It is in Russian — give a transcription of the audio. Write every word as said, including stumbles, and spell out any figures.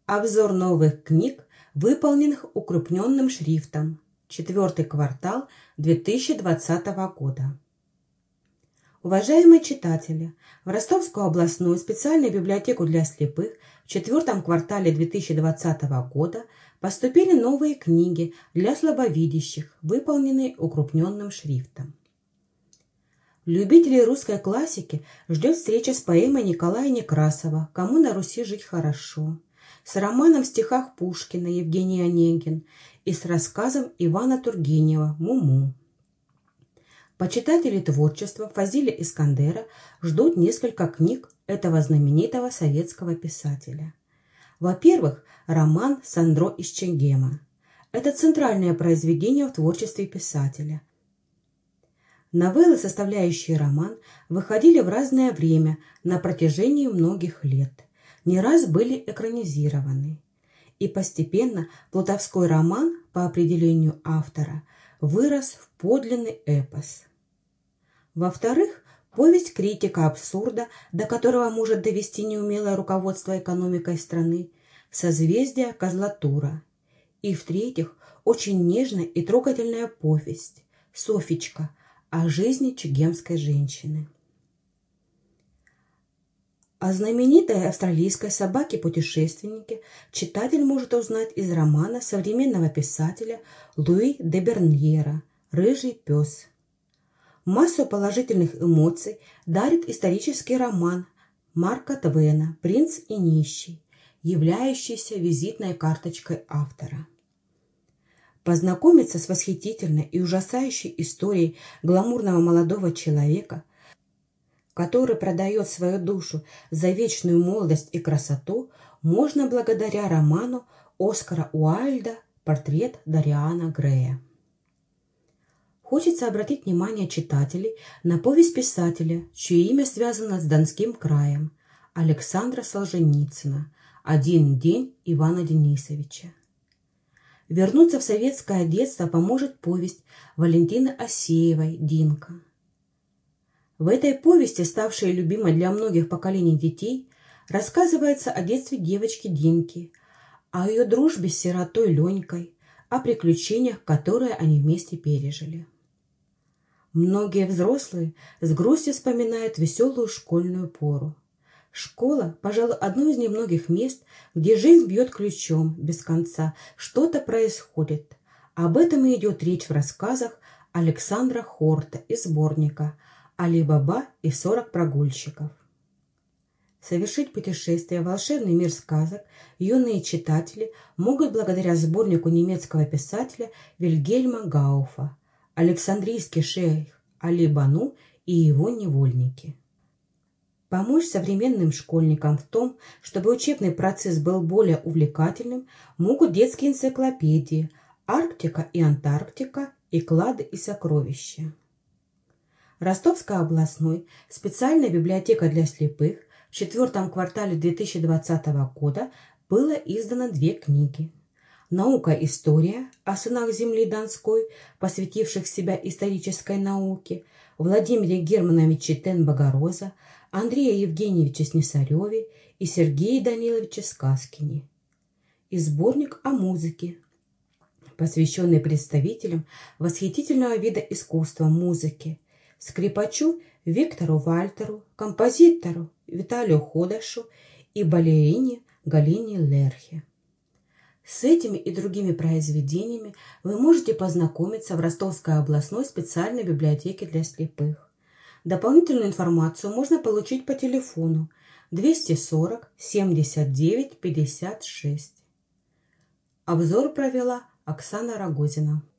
Обзор новых книг, выполненных укрупненным шрифтом. Четвертый квартал две тысячи двадцатого года. Уважаемые читатели, в Ростовскую областную специальную библиотеку для слепых в четвертом квартале две тысячи двадцатого года поступили новые книги для слабовидящих, выполненные укрупненным шрифтом. Любителей русской классики ждет встреча с поэмой Николая Некрасова «Кому на Руси жить хорошо», с романом в стихах Пушкина Евгений Онегин и с рассказом Ивана Тургенева «Му-му». Почитатели творчества Фазиля Искандера ждут несколько книг этого знаменитого советского писателя. Во-первых, роман «Сандро из Чегема». Это центральное произведение в творчестве писателя. Новеллы, составляющие роман, выходили в разное время на протяжении многих лет, не раз были экранизированы. И постепенно плутовской роман, по определению автора, вырос в подлинный эпос. Во-вторых, повесть критика абсурда, до которого может довести неумелое руководство экономикой страны, «Созвездие Козлатура». И в-третьих, очень нежная и трогательная повесть «Софичка» о жизни чегемской женщины. О знаменитой австралийской собаке-путешественнике читатель может узнать из романа современного писателя Луи де Берньера «Рыжий пес». Массу положительных эмоций дарит исторический роман Марка Твена «Принц и нищий», являющийся визитной карточкой автора. Познакомиться с восхитительной и ужасающей историей гламурного молодого человека, который продает свою душу за вечную молодость и красоту, можно благодаря роману Оскара Уайльда «Портрет Дориана Грея». Хочется обратить внимание читателей на повесть писателя, чье имя связано с Донским краем, Александра Солженицына «Один день Ивана Денисовича». Вернуться в советское детство поможет повесть Валентины Асеевой «Динка». В этой повести, ставшей любимой для многих поколений детей, рассказывается о детстве девочки Динки, о ее дружбе с сиротой Ленькой, о приключениях, которые они вместе пережили. Многие взрослые с грустью вспоминают веселую школьную пору. Школа, пожалуй, одно из немногих мест, где жизнь бьет ключом без конца, что-то происходит. Об этом и идет речь в рассказах Александра Хорта из сборника «Али-Баба и сорок прогульщиков». Совершить путешествие в волшебный мир сказок юные читатели могут благодаря сборнику немецкого писателя Вильгельма Гауфа «Александрийский шейх Али-Бану и его невольники». Помочь современным школьникам в том, чтобы учебный процесс был более увлекательным, могут детские энциклопедии «Арктика и Антарктика» и «Клады и сокровища». Ростовская областной специальная библиотека для слепых в четвертом квартале две тысячи двадцатого года было издано две книги. «Наука-история» о сынах земли Донской, посвятивших себя исторической науке, Владимире Германовиче Тен-Богороза, Андрея Евгеньевича Снесареве и Сергея Даниловича Сказкине. И сборник о музыке, посвященный представителям восхитительного вида искусства музыки, скрипачу Виктору Вальтеру, композитору Виталию Ходошу и балерине Галине Лерхе. С этими и другими произведениями вы можете познакомиться в Ростовской областной специальной библиотеке для слепых. Дополнительную информацию можно получить по телефону двести сорок семьдесят девять пятьдесят шесть. Обзор провела Оксана Рогозина.